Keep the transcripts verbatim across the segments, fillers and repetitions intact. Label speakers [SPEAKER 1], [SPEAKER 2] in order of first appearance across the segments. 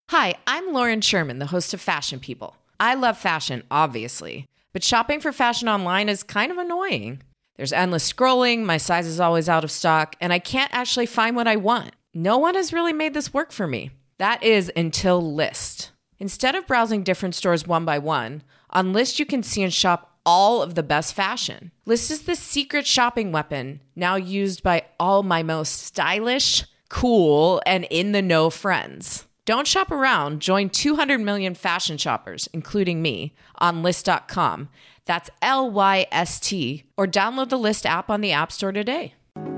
[SPEAKER 1] Hi, I'm Lauren Sherman, the host of Fashion People. I love fashion, obviously, but shopping for fashion online is kind of annoying. There's endless scrolling, my size is always out of stock, and I can't actually find what I want. No one has really made this work for me. That is until Lyst. Instead of browsing different stores one by one, on Lyst you can see and shop all of the best fashion. Lyst is the secret shopping weapon, now used by all my most stylish, cool, and in-the-know friends. Don't shop around. Join two hundred million fashion shoppers, including me, on Lyst dot com. That's L Y S T. Or download the Lyst app on the App Store today.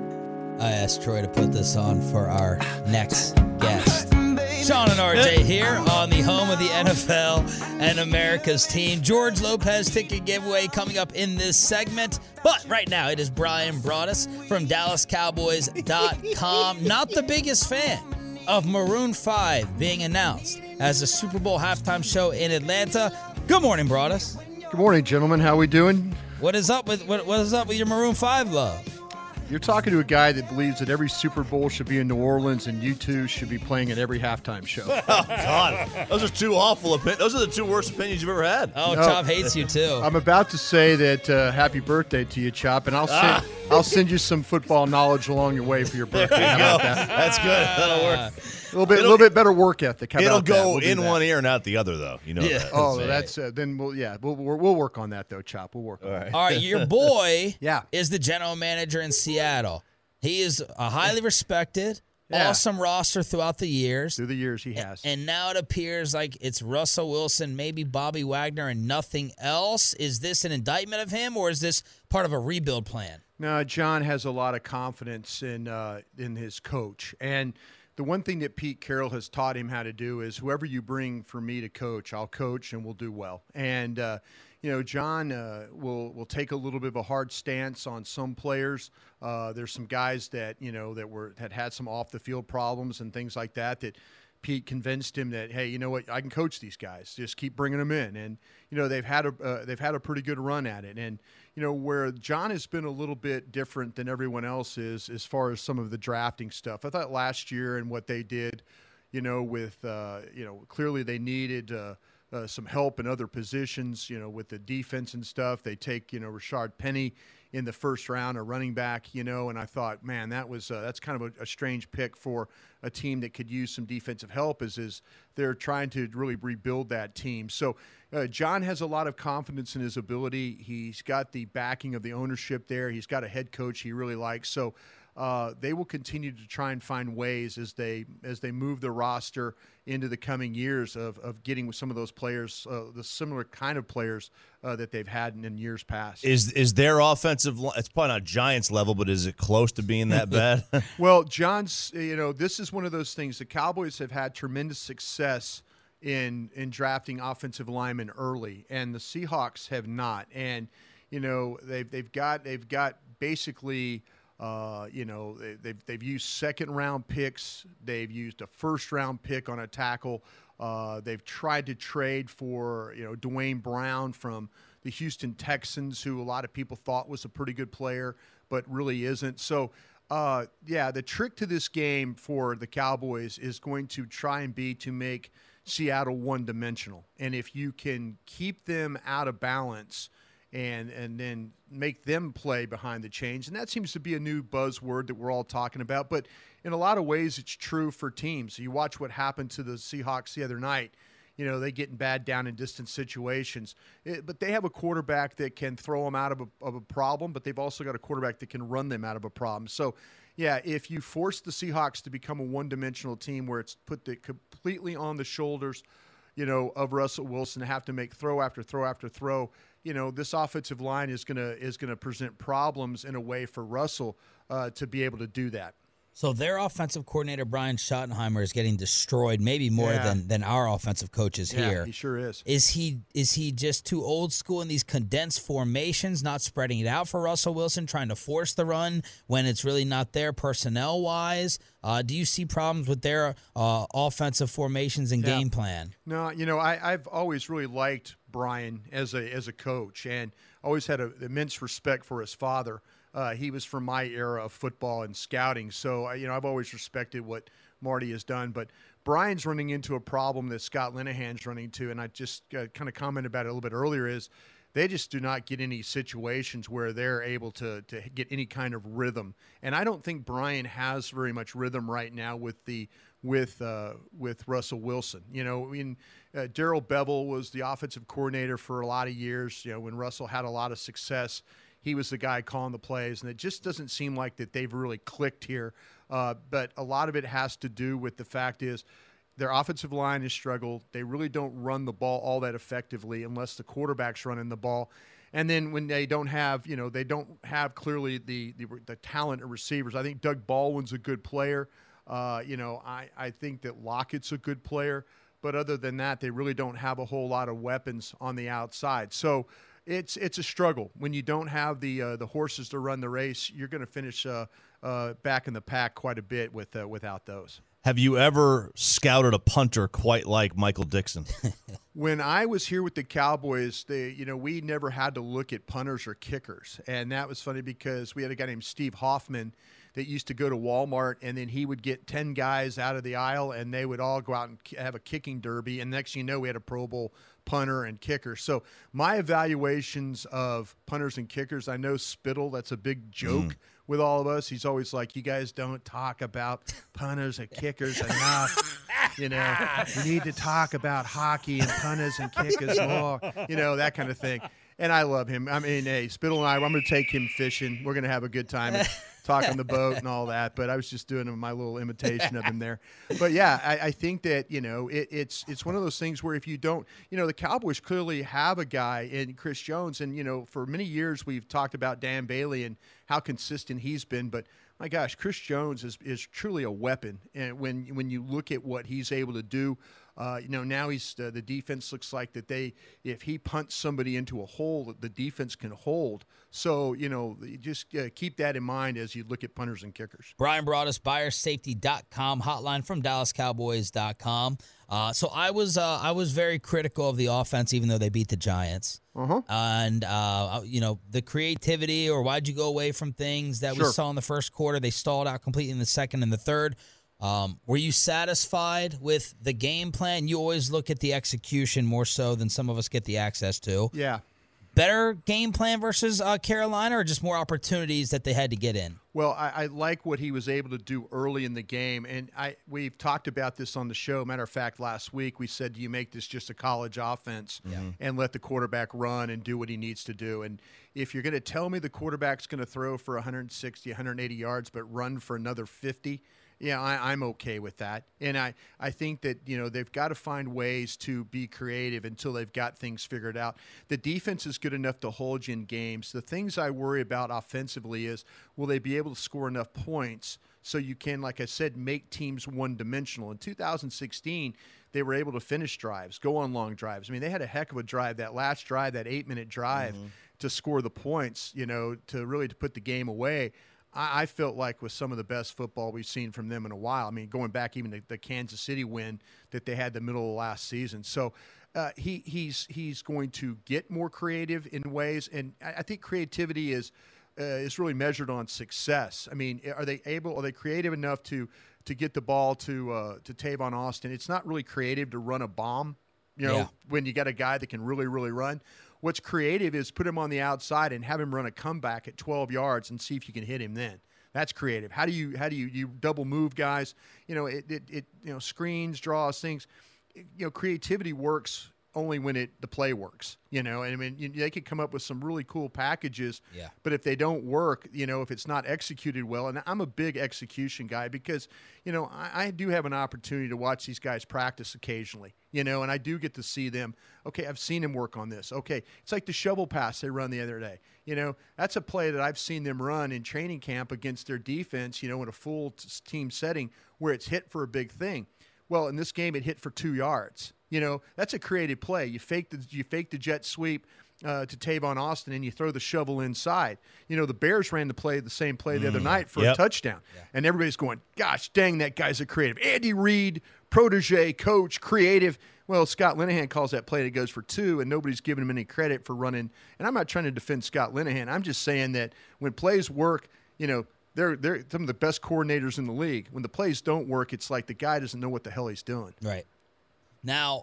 [SPEAKER 2] I asked Troy to put this on for our next guest. Sean and R J here on the home of the N F L and America's team. George Lopez ticket giveaway coming up in this segment. But right now it is Brian Broaddus from Dallas Cowboys dot com. Not the biggest fan of Maroon five being announced as a Super Bowl halftime show in Atlanta. Good morning, Broaddus.
[SPEAKER 3] Good morning, gentlemen. How we doing?
[SPEAKER 2] What is up with what, what is up with your Maroon five love?
[SPEAKER 3] You're talking to a guy that believes that every Super Bowl should be in New Orleans and U two should be playing at every halftime show.
[SPEAKER 4] Oh, God. Those are two awful opinions. Those are the two worst opinions you've ever had.
[SPEAKER 2] Oh,
[SPEAKER 3] No.
[SPEAKER 2] Chop hates you, too.
[SPEAKER 3] I'm about to say that uh, happy birthday to you, Chop, and I'll send,
[SPEAKER 4] Ah.
[SPEAKER 3] I'll send you some football knowledge along your way for your birthday.
[SPEAKER 4] There you
[SPEAKER 3] How
[SPEAKER 4] go.
[SPEAKER 3] about that?
[SPEAKER 4] That's good. That'll work.
[SPEAKER 3] A little bit,
[SPEAKER 4] It'll-
[SPEAKER 3] little bit better work ethic. How
[SPEAKER 4] It'll
[SPEAKER 3] about that?
[SPEAKER 4] go
[SPEAKER 3] We'll do
[SPEAKER 4] in
[SPEAKER 3] that.
[SPEAKER 4] one ear, not the other, though. You know
[SPEAKER 2] Yeah.
[SPEAKER 4] that.
[SPEAKER 3] Oh,
[SPEAKER 2] That's
[SPEAKER 3] that's uh, then we'll yeah we'll, we'll we'll work on that though, Chop. We'll work on that.
[SPEAKER 2] All right, your boy
[SPEAKER 3] Yeah.
[SPEAKER 2] is the general manager in Seattle. He is a highly respected,
[SPEAKER 3] Yeah.
[SPEAKER 2] awesome roster throughout the years.
[SPEAKER 3] Through the years, he has.
[SPEAKER 2] And now it appears like it's Russell Wilson, maybe Bobby Wagner, and nothing else. Is this an indictment of him, or is this part of a rebuild plan?
[SPEAKER 3] No, John has a lot of confidence in uh, in his coach, and the one thing that Pete Carroll has taught him how to do is whoever you bring for me to coach, I'll coach and we'll do well. And uh, you know, John uh, will will take a little bit of a hard stance on some players. Uh, there's some guys that you know that were that had some off the field problems and things like that that. Pete convinced him that, hey, you know what, I can coach these guys. Just keep bringing them in, and you know they've had a uh, they've had a pretty good run at it. And you know where John has been a little bit different than everyone else is as far as some of the drafting stuff. I thought last year and what they did, you know, with uh, you know clearly they needed uh, uh, some help in other positions, you know, with the defense and stuff. They take you know Rashard Penny in the first round, a running back, you know, and I thought, man, that was uh, that's kind of a, a strange pick for a team that could use some defensive help. Is is they're trying to really rebuild that team. So uh, John has a lot of confidence in his ability. He's got the backing of the ownership there. He's got a head coach he really likes. So uh, they will continue to try and find ways as they as they move the roster into the coming years of of getting with some of those players, uh, the similar kind of players uh, that they've had in, in years past.
[SPEAKER 4] Is is their offensive line, it's probably not Giants level, but is it close to being that bad?
[SPEAKER 3] Well, John's, you know, this is one of those things. The Cowboys have had tremendous success in in drafting offensive linemen early, and the Seahawks have not. And you know, they've they've got they've got basically, uh, you know, they, they've they've used second round picks. They've used a first round pick on a tackle. Uh, they've tried to trade for you know Dwayne Brown from the Houston Texans, who a lot of people thought was a pretty good player, but really isn't. So. Uh, yeah, the trick to this game for the Cowboys is going to try and be to make Seattle one-dimensional. And if you can keep them out of balance and and then make them play behind the chains, and that seems to be a new buzzword that we're all talking about. But in a lot of ways, it's true for teams. You watch what happened to the Seahawks the other night. You know, they get in bad down and distance situations. It, but they have a quarterback that can throw them out of a, of a problem, but they've also got a quarterback that can run them out of a problem. So, yeah, if you force the Seahawks to become a one-dimensional team where it's put the, completely on the shoulders, you know, of Russell Wilson to have to make throw after throw after throw, you know, this offensive line is gonna is gonna present problems in a way for Russell uh, to be able to do that.
[SPEAKER 2] So their offensive coordinator, Brian Schottenheimer, is getting destroyed, maybe more
[SPEAKER 3] Yeah.
[SPEAKER 2] than, than our offensive coaches
[SPEAKER 3] Yeah,
[SPEAKER 2] here.
[SPEAKER 3] he sure is.
[SPEAKER 2] Is he is he just too old school in these condensed formations, not spreading it out for Russell Wilson, trying to force the run when it's really not there personnel-wise? Uh, do you see problems with their uh, offensive formations and
[SPEAKER 3] Yeah.
[SPEAKER 2] game plan?
[SPEAKER 3] No, you know, I, I've always really liked Brian as a as a coach, and always had an immense respect for his father. Uh, he was from my era of football and scouting, so uh, you know I've always respected what Marty has done. But Brian's running into a problem that Scott Linehan's running into, and I just uh, kind of commented about it a little bit earlier, is they just do not get any situations where they're able to to get any kind of rhythm. And I don't think Brian has very much rhythm right now with the with uh, with Russell Wilson. You know, I mean, uh, Darrell Bevell was the offensive coordinator for a lot of years. You know, when Russell had a lot of success, he was the guy calling the plays, and it just doesn't seem like that they've really clicked here. Uh, but a lot of it has to do with the fact is their offensive line has struggled. They really don't run the ball all that effectively unless the quarterback's running the ball. And then when they don't have, you know, they don't have clearly the the, the talent of receivers. I think Doug Baldwin's a good player. Uh, you know, I, I think that Lockett's a good player. But other than that, they really don't have a whole lot of weapons on the outside. So it's it's a struggle. When you don't have the uh, the horses to run the race, you're going to finish uh, uh, back in the pack quite a bit with uh, without those.
[SPEAKER 4] Have you ever scouted a punter quite like Michael Dixon?
[SPEAKER 3] When I was here with the Cowboys, they, you know, we never had to look at punters or kickers. And that was funny because we had a guy named Steve Hoffman that used to go to Walmart, and then he would get ten guys out of the aisle, and they would all go out and have a kicking derby. And next thing you know, we had a Pro Bowl punter and kicker. So my evaluations of punters and kickers, I know Spittle, that's a big joke mm. with all of us. He's always like, you guys don't talk about punters and kickers enough. You know, you need to talk about hockey and punters and kickers more, you know, that kind of thing. And I love him. I mean, hey, Spittle and I, I'm going to take him fishing. We're going to have a good time and talk on the boat and all that. But I was just doing my little imitation of him there. But, yeah, I, I think that, you know, it, it's it's one of those things where if you don't, you know, the Cowboys clearly have a guy in Chris Jones. And, you know, for many years we've talked about Dan Bailey and how consistent he's been. But, my gosh, Chris Jones is, is truly a weapon. And when when you look at what he's able to do, uh, you know, now he's uh, the defense looks like that they, if he punts somebody into a hole, the defense can hold. So, you know, just uh, keep that in mind as you look at punters and kickers.
[SPEAKER 2] Brian brought us buyer safety dot com hotline from Dallas Cowboys dot com. Uh, so I was uh, I was very critical of the offense, even though they beat the Giants.
[SPEAKER 3] Uh-huh.
[SPEAKER 2] And, uh, you know, the creativity or why'd you go away from things that
[SPEAKER 3] Sure.
[SPEAKER 2] we saw in the first quarter. They stalled out completely in the second and the third. Um, were you satisfied with the game plan? You always look at the execution more so than some of us get the access to.
[SPEAKER 3] Yeah.
[SPEAKER 2] Better game plan versus uh, Carolina, or just more opportunities that they had to get in?
[SPEAKER 3] Well, I, I like what he was able to do early in the game, and I we've talked about this on the show. Matter of fact, last week we said, do you make this just a college offense
[SPEAKER 2] Yeah.
[SPEAKER 3] and let the quarterback run and do what he needs to do? And if you're going to tell me the quarterback's going to throw for one hundred sixty, one hundred eighty yards but run for another fifty, yeah, I, I'm okay with that. And I, I think that, you know, they've got to find ways to be creative until they've got things figured out. The defense is good enough to hold you in games. The things I worry about offensively is, will they be able to score enough points so you can, like I said, make teams one-dimensional? In two thousand sixteen, they were able to finish drives, go on long drives. I mean, they had a heck of a drive, that last drive, that eight-minute drive mm-hmm. to score the points, you know, to really to put the game away. I felt like was some of the best football we've seen from them in a while. I mean, going back even to the Kansas City win that they had the middle of last season. So uh, he he's he's going to get more creative in ways, and I think creativity is uh, is really measured on success. I mean, are they able? Are they creative enough to to get the ball to uh, to Tavon Austin? It's not really creative to run a bomb, you know,
[SPEAKER 2] yeah.
[SPEAKER 3] when you got a guy that can really really run. What's creative is put him on the outside and have him run a comeback at twelve yards and see if you can hit him then. That's creative. How do you how do you you double move guys? You know, it it, it you know, screens, draws, things. You know, creativity works only when it the play works. You know, and I mean, you, they could come up with some really cool packages.
[SPEAKER 2] Yeah.
[SPEAKER 3] But if they don't work, you know, if it's not executed well, and I'm a big execution guy because, you know, I, I do have an opportunity to watch these guys practice occasionally. You know, and I do get to see them. Okay, I've seen him work on this. Okay, it's like the shovel pass they run the other day. You know, that's a play that I've seen them run in training camp against their defense, you know, in a full t- team setting where it's hit for a big thing. Well, in this game, it hit for two yards. You know, that's a creative play. You fake the you fake the jet sweep uh, to Tavon Austin, and you throw the shovel inside. You know, the Bears ran the play the same play the other night for
[SPEAKER 4] Yep.
[SPEAKER 3] a touchdown,
[SPEAKER 2] Yeah.
[SPEAKER 3] and everybody's going, "Gosh, dang, that guy's a creative." Andy Reid, protege, coach, creative. Well, Scott Linehan calls that play that goes for two, and nobody's giving him any credit for running. And I'm not trying to defend Scott Linehan. I'm just saying that when plays work, you know, they're they're some of the best coordinators in the league. When the plays don't work, it's like the guy doesn't know what the hell he's doing.
[SPEAKER 2] Right. Now,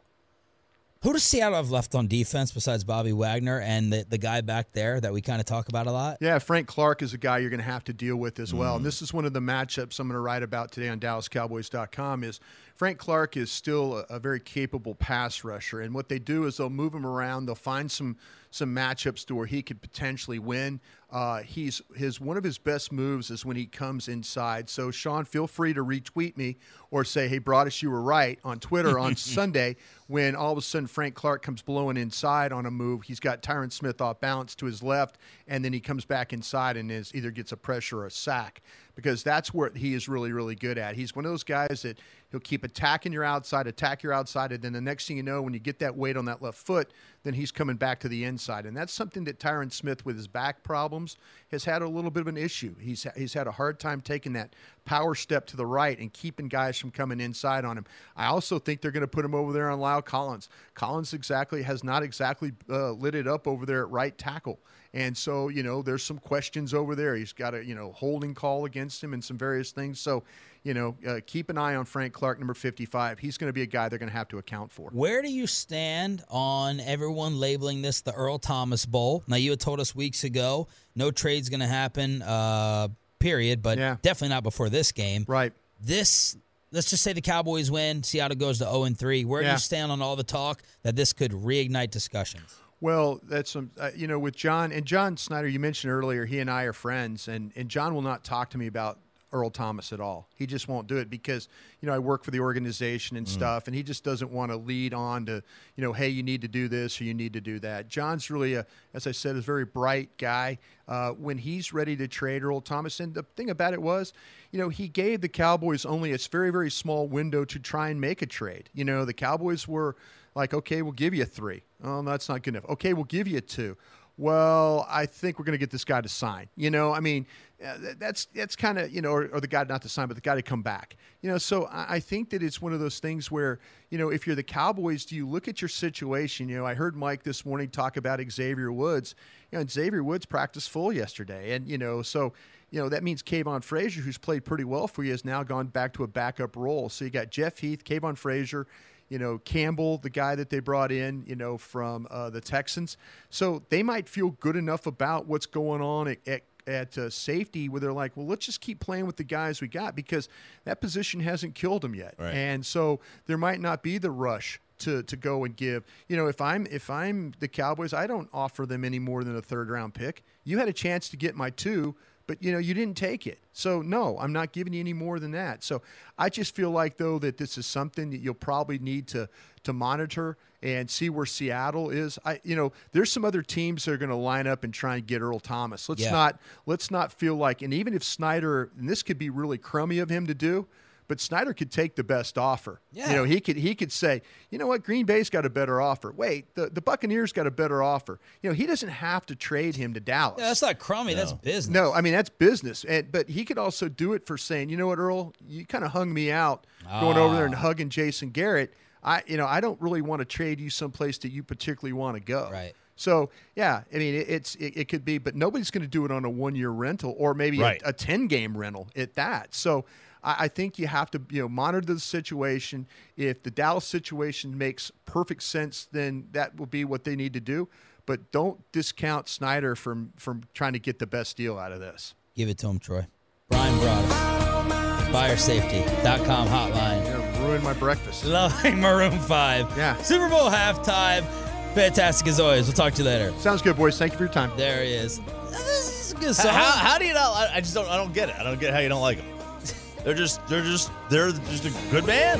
[SPEAKER 2] who does Seattle have left on defense besides Bobby Wagner and the, the guy back there that we kind of talk about a lot?
[SPEAKER 3] Yeah, Frank Clark is a guy you're going to have to deal with as well. Mm. And this is one of the matchups I'm going to write about today on Dallas Cowboys dot com is Frank Clark is still a, a very capable pass rusher. And what they do is they'll move him around. They'll find some some matchups to where he could potentially win. Uh, he's his one of his best moves is when he comes inside. So, Sean, feel free to retweet me or say, hey, Broadus, you were right on Twitter on Sunday when all of a sudden Frank Clark comes blowing inside on a move. He's got Tyron Smith off balance to his left, and then he comes back inside and is either gets a pressure or a sack because that's what he is really, really good at. He's one of those guys that he'll keep attacking your outside, attack your outside, and then the next thing you know, when you get that weight on that left foot, then he's coming back to the inside. And that's something that Tyron Smith, with his back problems, has had a little bit of an issue. He's he's had a hard time taking that power step to the right and keeping guys from coming inside on him. I also think they're going to put him over there on Lyle Collins. Collins exactly has not exactly uh, lit it up over there at right tackle. And so, you know, there's some questions over there. He's got a, you know, holding call against him and some various things. So, you know, uh, keep an eye on Frank Clark, number fifty-five. He's going to be a guy they're going to have to account for.
[SPEAKER 2] Where do you stand on everyone labeling this the Earl Thomas Bowl? Now, you had told us weeks ago no trade's going to happen, uh, period, but yeah. definitely not before this game.
[SPEAKER 3] Right.
[SPEAKER 2] This, let's just say the Cowboys win, Seattle goes to oh and three. Where yeah. do you stand on all the talk that this could reignite discussions?
[SPEAKER 3] Well, that's some, uh, you know, with John and John Snyder, you mentioned earlier, he and I are friends, and, and John will not talk to me about Earl Thomas at all. He just won't do it because, you know, I work for the organization and mm. stuff, and he just doesn't want to lead on to, you know, hey, you need to do this or you need to do that. John's really, a, as I said, is a very bright guy. Uh, when he's ready to trade Earl Thomas, and the thing about it was, you know, he gave the Cowboys only a very, very small window to try and make a trade. You know, the Cowboys were like, okay, we'll give you three. Oh, that's not good enough. Okay, we'll give you two. Well, I think we're going to get this guy to sign. You know, I mean, uh, that's that's kind of, you know, or, or the guy not to sign, but the guy to come back. You know, so I, I think that it's one of those things where, you know, if you're the Cowboys, do you look at your situation? You know, I heard Mike this morning talk about Xavier Woods. You know, and Xavier Woods practiced full yesterday. And, you know, so, you know, that means Kayvon Frazier, who's played pretty well for you, has now gone back to a backup role. So you got Jeff Heath, Kayvon Frazier, you know, Campbell, the guy that they brought in, you know, from uh, the Texans. So they might feel good enough about what's going on at, at, at uh, safety where they're like, well, let's just keep playing with the guys we got because that position hasn't killed them yet.
[SPEAKER 4] Right.
[SPEAKER 3] And so there might not be the rush to to go and give. You know, if I'm if I'm the Cowboys, I don't offer them any more than a third round pick. You had a chance to get my two, but, you know, you didn't take it. So, no, I'm not giving you any more than that. So I just feel like, though, that this is something that you'll probably need to to monitor and see where Seattle is. I, you know, there's some other teams that are going to line up and try and get Earl Thomas. Let's yeah. not let's not feel like, and even if Snyder, and this could be really crummy of him to do, but Snyder could take the best offer.
[SPEAKER 2] Yeah.
[SPEAKER 3] You know, he could he could say, you know what, Green Bay's got a better offer. Wait, the, the Buccaneers got a better offer. You know, he doesn't have to trade him to Dallas.
[SPEAKER 2] Yeah, that's not crummy. No. That's business.
[SPEAKER 3] No, I mean, that's business. And, but he could also do it for saying, you know what, Earl, you kind of hung me out going
[SPEAKER 2] ah.
[SPEAKER 3] over there and hugging Jason Garrett. I, you know, I don't really want to trade you someplace that you particularly want to go.
[SPEAKER 2] Right.
[SPEAKER 3] So, yeah, I mean, it, it's it, it could be, but nobody's going to do it on a one-year rental or maybe
[SPEAKER 4] right.
[SPEAKER 3] a ten-game rental at that. So I, I think you have to, you know, monitor the situation. If the Dallas situation makes perfect sense, then that will be what they need to do. But don't discount Snyder from, from trying to get the best deal out of this.
[SPEAKER 2] Give it to him, Troy. Brian Broadus, buyer safety dot com hotline.
[SPEAKER 3] Yeah, ruined my breakfast.
[SPEAKER 2] Loving Maroon five.
[SPEAKER 3] Yeah.
[SPEAKER 2] Super Bowl halftime. Fantastic as always. We'll talk to you later.
[SPEAKER 3] Sounds good, boys. Thank you for your time.
[SPEAKER 2] There he is. This is a good song.
[SPEAKER 4] How, how do you not? I just don't. I don't get it. I don't get how you don't like them. They're just. They're just. They're just a good band.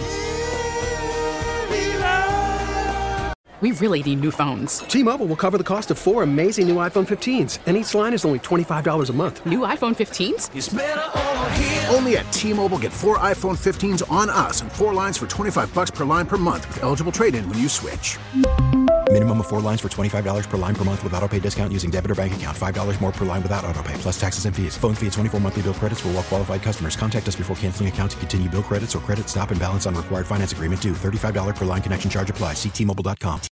[SPEAKER 5] We really need new phones.
[SPEAKER 6] T-Mobile will cover the cost of four amazing new iPhone fifteens, and each line is only twenty-five dollars a month.
[SPEAKER 5] New iPhone fifteens?
[SPEAKER 7] It's better over here. Only at T-Mobile, get four iPhone fifteens on us and four lines for twenty-five dollars per line per month with eligible trade-in when you switch.
[SPEAKER 8] Minimum of four lines for twenty-five dollars per line per month with autopay discount using debit or bank account. five dollars more per line without autopay, plus taxes and fees. Phone fee at twenty-four monthly bill credits for well-qualified customers. Contact us before canceling account to continue bill credits or credit stop and balance on required finance agreement due. thirty-five dollars per line connection charge applies. See T Mobile dot com.